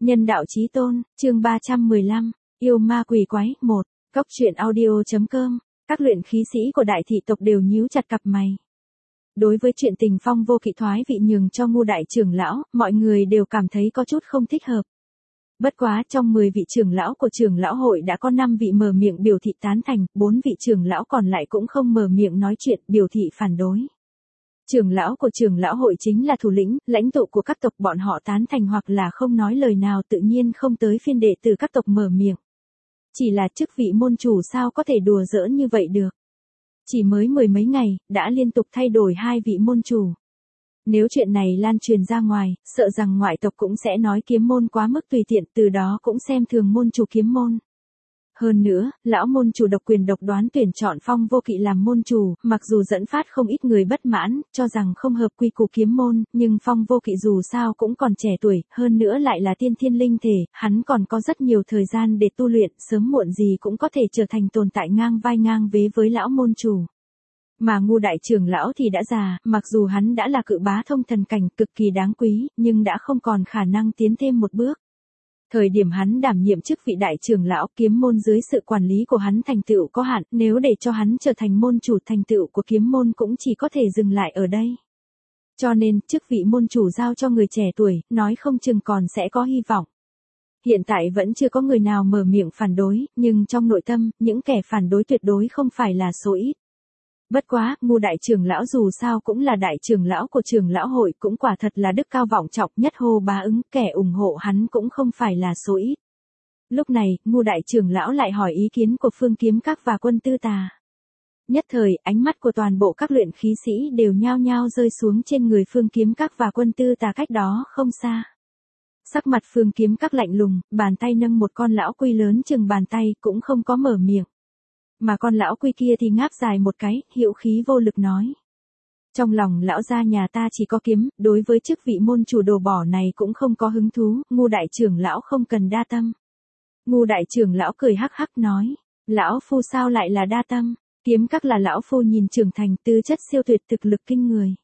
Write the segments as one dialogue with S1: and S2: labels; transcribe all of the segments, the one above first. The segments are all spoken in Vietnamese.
S1: Nhân đạo chí tôn, chương 315, yêu ma quỷ quái, 1, Cốc truyện audio.com, các luyện khí sĩ của đại thị tộc đều nhíu chặt cặp mày. Đối với chuyện tình Phong Vô Kỵ thoái vị nhường cho Ngưu đại trưởng lão, mọi người đều cảm thấy có chút không thích hợp. Bất quá trong 10 vị trưởng lão của trưởng lão hội đã có 5 vị mở miệng biểu thị tán thành, 4 vị trưởng lão còn lại cũng không mở miệng nói chuyện biểu thị phản đối. Trưởng lão của trưởng lão hội chính là thủ lĩnh, lãnh tụ của các tộc, bọn họ tán thành hoặc là không nói lời nào tự nhiên không tới phiên đệ tử các tộc mở miệng. Chỉ là chức vị môn chủ sao có thể đùa giỡn như vậy được. Chỉ mới 10 mấy ngày, đã liên tục thay đổi 2 vị môn chủ. Nếu chuyện này lan truyền ra ngoài, sợ rằng ngoại tộc cũng sẽ nói kiếm môn quá mức tùy tiện, từ đó cũng xem thường môn chủ kiếm môn. Hơn nữa, lão môn chủ độc quyền độc đoán tuyển chọn Phong Vô Kỵ làm môn chủ, mặc dù dẫn phát không ít người bất mãn, cho rằng không hợp quy củ kiếm môn, nhưng Phong Vô Kỵ dù sao cũng còn trẻ tuổi, hơn nữa lại là tiên thiên linh thể, hắn còn có rất nhiều thời gian để tu luyện, sớm muộn gì cũng có thể trở thành tồn tại ngang vai ngang vế với lão môn chủ. Mà Ngưu đại trưởng lão thì đã già, mặc dù hắn đã là cự bá thông thần cảnh cực kỳ đáng quý, nhưng đã không còn khả năng tiến thêm một bước. Thời điểm hắn đảm nhiệm chức vị đại trưởng lão, kiếm môn dưới sự quản lý của hắn thành tựu có hạn, nếu để cho hắn trở thành môn chủ, thành tựu của kiếm môn cũng chỉ có thể dừng lại ở đây. Cho nên, chức vị môn chủ giao cho người trẻ tuổi, nói không chừng còn sẽ có hy vọng. Hiện tại vẫn chưa có người nào mở miệng phản đối, nhưng trong nội tâm, những kẻ phản đối tuyệt đối không phải là số ít. Bất quá, Ngưu đại trưởng lão dù sao cũng là đại trưởng lão của trưởng lão hội, cũng quả thật là đức cao vọng trọng, nhất hô bá ứng, kẻ ủng hộ hắn cũng không phải là số ít. Lúc này, Ngưu đại trưởng lão lại hỏi ý kiến của Phương Kiếm Các và Quân Tư Tà. Nhất thời, ánh mắt của toàn bộ các luyện khí sĩ đều nhao nhao rơi xuống trên người Phương Kiếm Các và Quân Tư Tà cách đó không xa. Sắc mặt Phương Kiếm Các lạnh lùng, bàn tay nâng một con lão quy lớn chừng bàn tay, cũng không có mở miệng. Mà con lão quy kia thì ngáp dài một cái, hữu khí vô lực nói. Trong lòng lão gia nhà ta chỉ có kiếm, đối với chức vị môn chủ đồ bỏ này cũng không có hứng thú, Ngưu đại trưởng lão không cần đa tâm. Ngưu đại trưởng lão cười hắc hắc nói, lão phu sao lại là đa tâm, Kiếm Các là lão phu nhìn trưởng thành, tư chất siêu tuyệt, thực lực kinh người.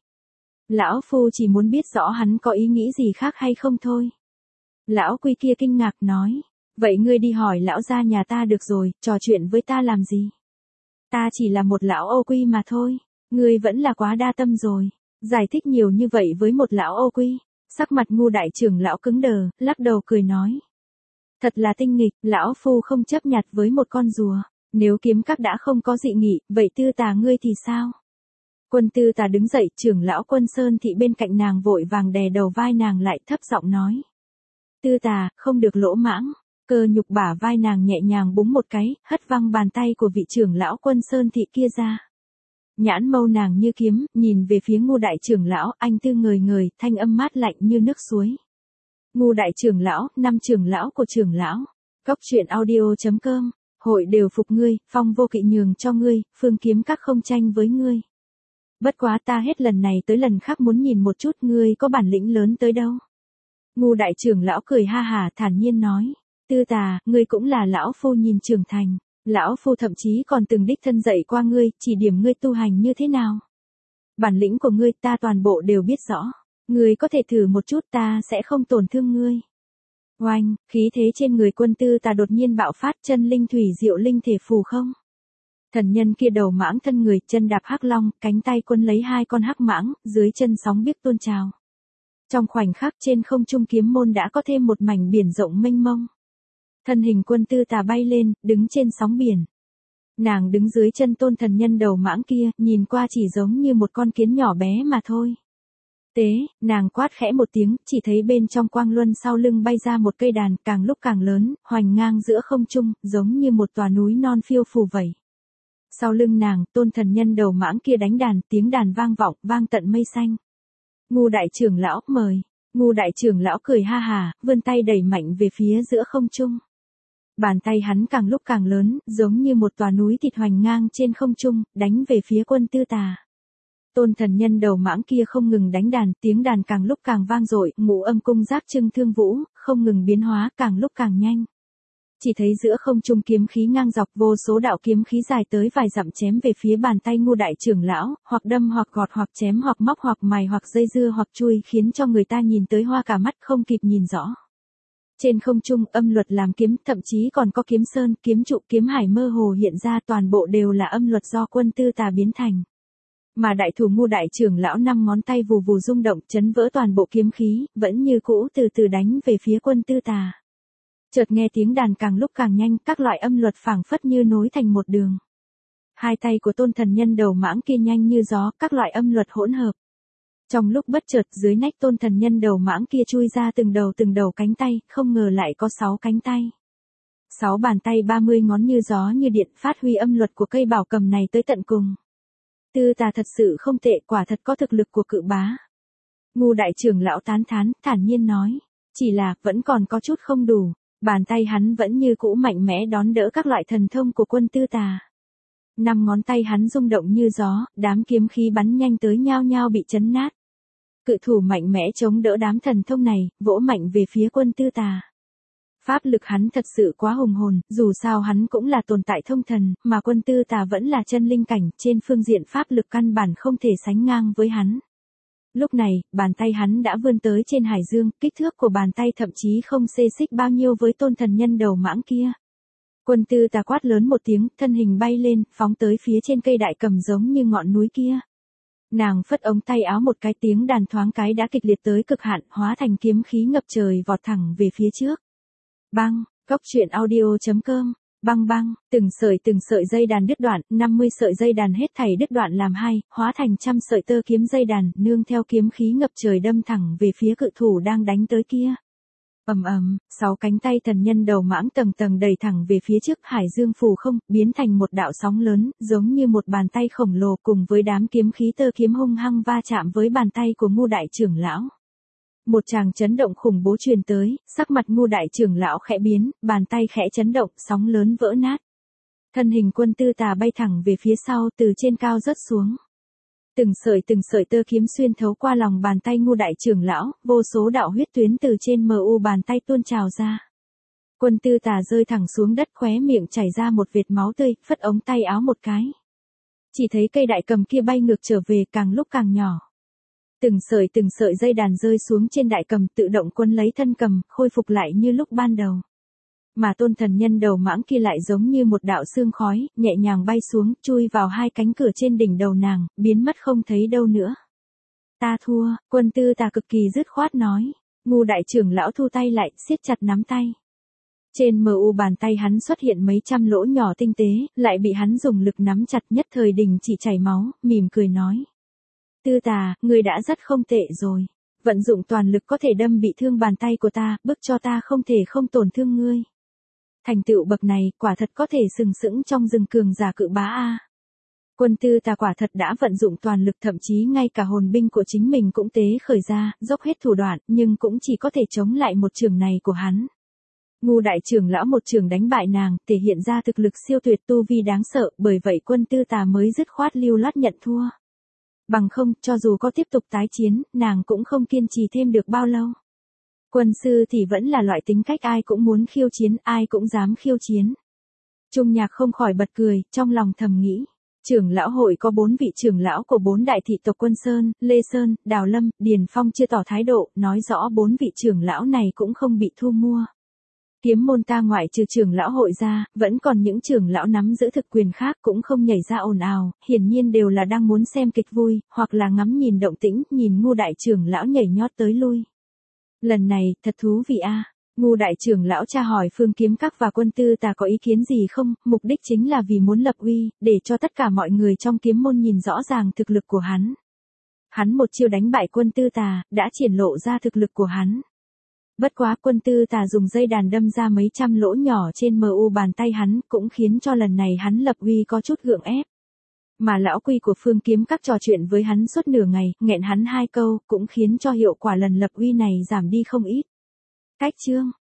S1: Lão phu chỉ muốn biết rõ hắn có ý nghĩ gì khác hay không thôi. Lão quy kia kinh ngạc nói. Vậy ngươi đi hỏi lão gia nhà ta được rồi, trò chuyện với ta làm gì? Ta chỉ là một lão ô quy mà thôi, ngươi vẫn là quá đa tâm rồi. Giải thích nhiều như vậy với một lão ô quy, sắc mặt Ngưu đại trưởng lão cứng đờ, lắc đầu cười nói. Thật là tinh nghịch, lão phu không chấp nhặt với một con rùa, nếu Kiếm Các đã không có dị nghị, vậy Tư Tà ngươi thì sao? Quân Tư Tà đứng dậy, trưởng lão Quân Sơn Thị bên cạnh nàng vội vàng đè đầu vai nàng lại, thấp giọng nói. Tư Tà, không được lỗ mãng. Cơ nhục bả vai nàng nhẹ nhàng búng một cái, hất văng bàn tay của vị trưởng lão Quân Sơn Thị kia ra. Nhãn mâu nàng như kiếm, nhìn về phía Ngưu đại trưởng lão, anh tư ngời ngời, thanh âm mát lạnh như nước suối. Ngưu đại trưởng lão, 5 trưởng lão của trưởng lão. Cốc truyện audio.com, hội đều phục ngươi, Phong Vô Kỵ nhường cho ngươi, Phương Kiếm Các không tranh với ngươi. Bất quá ta hết lần này tới lần khác muốn nhìn một chút ngươi có bản lĩnh lớn tới đâu. Ngưu đại trưởng lão cười ha hà thản nhiên nói. Tư Tà, ngươi cũng là lão phu nhìn trưởng thành, lão phu thậm chí còn từng đích thân dạy qua ngươi, chỉ điểm ngươi tu hành như thế nào. Bản lĩnh của ngươi ta toàn bộ đều biết rõ, ngươi có thể thử một chút, ta sẽ không tổn thương ngươi. Oanh, khí thế trên người Quân Tư Tà đột nhiên bạo phát, chân linh thủy diệu linh thể phù không. Thần nhân kia đầu mãng thân người, chân đạp hắc long, cánh tay quân lấy 2 con hắc mãng, dưới chân sóng biếc tuôn trào. Trong khoảnh khắc trên không trung kiếm môn đã có thêm một mảnh biển rộng mênh mông. Thân hình Quân Tư Tà bay lên, đứng trên sóng biển. Nàng đứng dưới chân tôn thần nhân đầu mãng kia, nhìn qua chỉ giống như một con kiến nhỏ bé mà thôi. Tế, nàng quát khẽ một tiếng, chỉ thấy bên trong quang luân sau lưng bay ra một cây đàn, càng lúc càng lớn, hoành ngang giữa không trung, giống như một tòa núi non phiêu phù vậy. Sau lưng nàng, tôn thần nhân đầu mãng kia đánh đàn, tiếng đàn vang vọng, vang tận mây xanh. Ngưu đại trưởng lão, mời. Ngưu đại trưởng lão cười ha hà, vươn tay đẩy mạnh về phía giữa không trung. Bàn tay hắn càng lúc càng lớn, giống như một tòa núi thịt hoành ngang trên không trung, đánh về phía Quân Tư Tà. Tôn thần nhân đầu mãng kia không ngừng đánh đàn, tiếng đàn càng lúc càng vang dội, ngũ âm cung giáp trưng thương vũ, không ngừng biến hóa, càng lúc càng nhanh. Chỉ thấy giữa không trung kiếm khí ngang dọc, vô số đạo kiếm khí dài tới vài dặm chém về phía bàn tay Ngưu đại trưởng lão, hoặc đâm hoặc gọt hoặc chém hoặc móc hoặc mài hoặc dây dưa hoặc chui, khiến cho người ta nhìn tới hoa cả mắt không kịp nhìn rõ. Trên không trung âm luật làm kiếm, thậm chí còn có kiếm sơn, kiếm trụ, kiếm hải mơ hồ hiện ra, toàn bộ đều là âm luật do Quân Tư Tà biến thành. Mà đại thủ Ngu đại trưởng lão 5 ngón tay vù vù rung động, chấn vỡ toàn bộ kiếm khí, vẫn như cũ từ từ đánh về phía Quân Tư Tà. Chợt nghe tiếng đàn càng lúc càng nhanh, các loại âm luật phảng phất như nối thành một đường. Hai tay của Tôn Thần Nhân đầu mãng kia nhanh như gió, các loại âm luật hỗn hợp. Trong lúc bất chợt, dưới nách Tôn Thần Nhân đầu mãng kia chui ra từng đầu cánh tay, không ngờ lại có 6 cánh tay. 6 bàn tay 30 ngón như gió như điện, phát huy âm luật của cây bảo cầm này tới tận cùng. Tư Tà thật sự không tệ, quả thật có thực lực của cự bá. Ngu đại trưởng lão tán thán, thản nhiên nói. Chỉ là, vẫn còn có chút không đủ. Bàn tay hắn vẫn như cũ mạnh mẽ đón đỡ các loại thần thông của Quân Tư Tà. 5 ngón tay hắn rung động như gió, đám kiếm khí bắn nhanh tới nhao nhao bị chấn nát. Cự thủ mạnh mẽ chống đỡ đám thần thông này, vỗ mạnh về phía Quân Tư Tà. Pháp lực hắn thật sự quá hùng hồn, dù sao hắn cũng là tồn tại thông thần, mà Quân Tư Tà vẫn là chân linh cảnh, trên phương diện pháp lực căn bản không thể sánh ngang với hắn. Lúc này, bàn tay hắn đã vươn tới trên hải dương, kích thước của bàn tay thậm chí không xê xích bao nhiêu với Tôn Thần Nhân đầu mãng kia. Quân Tư Tà quát lớn một tiếng, thân hình bay lên, phóng tới phía trên cây đại cầm giống như ngọn núi kia. Nàng phất ống tay áo một cái, tiếng đàn thoáng cái đã kịch liệt tới cực hạn, hóa thành kiếm khí ngập trời vọt thẳng về phía trước. Bang, Goctruyện.audio.com, bang bang, từng sợi dây đàn đứt đoạn, 50 sợi dây đàn hết thảy đứt đoạn làm hai, hóa thành trăm sợi tơ kiếm dây đàn, nương theo kiếm khí ngập trời đâm thẳng về phía cự thủ đang đánh tới kia. Ầm ầm, 6 cánh tay thần nhân đầu mãng tầng tầng đẩy thẳng về phía trước, hải dương phù không, biến thành một đạo sóng lớn, giống như một bàn tay khổng lồ, cùng với đám kiếm khí tơ kiếm hung hăng va chạm với bàn tay của Ngu đại trưởng lão. Một tràng chấn động khủng bố truyền tới, sắc mặt Ngu đại trưởng lão khẽ biến, bàn tay khẽ chấn động, sóng lớn vỡ nát. Thân hình Quân Tư Tà bay thẳng về phía sau, từ trên cao rớt xuống. Từng sợi tơ kiếm xuyên thấu qua lòng bàn tay Ngu đại trưởng lão, vô số đạo huyết tuyến từ trên mu bàn tay tuôn trào ra. Quân Tư Tà rơi thẳng xuống đất, khóe miệng chảy ra một vệt máu tươi, phất ống tay áo một cái. Chỉ thấy cây đại cầm kia bay ngược trở về, càng lúc càng nhỏ. Từng sợi dây đàn rơi xuống trên đại cầm, tự động quấn lấy thân cầm, khôi phục lại như lúc ban đầu. Mà Tôn Thần Nhân đầu mãng kia lại giống như một đạo sương khói, nhẹ nhàng bay xuống, chui vào hai cánh cửa trên đỉnh đầu nàng, biến mất không thấy đâu nữa. Ta thua, Quân Tư Tà cực kỳ dứt khoát nói. Ngu đại trưởng lão thu tay lại, siết chặt nắm tay. Trên mu bàn tay hắn xuất hiện mấy trăm lỗ nhỏ tinh tế, lại bị hắn dùng lực nắm chặt, nhất thời đình chỉ chảy máu, mỉm cười nói. Tư Tà, ngươi đã rất không tệ rồi. Vận dụng toàn lực có thể đâm bị thương bàn tay của ta, bức cho ta không thể không tổn thương ngươi. Thành tựu bậc này, quả thật có thể sừng sững trong rừng cường giả cự bá a. Quân Tư Tà quả thật đã vận dụng toàn lực, thậm chí ngay cả hồn binh của chính mình cũng tế khởi ra, dốc hết thủ đoạn, nhưng cũng chỉ có thể chống lại một chưởng này của hắn. Ngu đại trưởng lão một chưởng đánh bại nàng, thể hiện ra thực lực siêu tuyệt, tu vi đáng sợ, bởi vậy Quân Tư Tà mới dứt khoát lưu loát nhận thua. Bằng không, cho dù có tiếp tục tái chiến, nàng cũng không kiên trì thêm được bao lâu. Quân sư thì vẫn là loại tính cách ai cũng muốn khiêu chiến, ai cũng dám khiêu chiến. Trung Nhạc không khỏi bật cười, trong lòng thầm nghĩ. Trưởng lão hội có 4 vị trưởng lão của 4 đại thị tộc Quân Sơn, Lê Sơn, Đào Lâm, Điền Phong chưa tỏ thái độ, nói rõ 4 vị trưởng lão này cũng không bị thu mua. Kiếm môn ta ngoại trừ trưởng lão hội ra, vẫn còn những trưởng lão nắm giữ thực quyền khác cũng không nhảy ra ồn ào, hiển nhiên đều là đang muốn xem kịch vui, hoặc là ngắm nhìn động tĩnh, nhìn Ngu đại trưởng lão nhảy nhót tới lui. Lần này, thật thú vị a. Ngu đại trưởng lão tra hỏi Phương Kiếm Các và Quân Tư Tà có ý kiến gì không, mục đích chính là vì muốn lập uy, để cho tất cả mọi người trong kiếm môn nhìn rõ ràng thực lực của hắn. Hắn một chiêu đánh bại Quân Tư Tà, đã triển lộ ra thực lực của hắn. Bất quá Quân Tư Tà dùng dây đàn đâm ra mấy trăm lỗ nhỏ trên mu bàn tay hắn, cũng khiến cho lần này hắn lập uy có chút gượng ép. Mà lão quy của Phương Kiếm Các trò chuyện với hắn suốt nửa ngày, nghẹn hắn 2 câu, cũng khiến cho hiệu quả lần lập uy này giảm đi không ít. Cách chương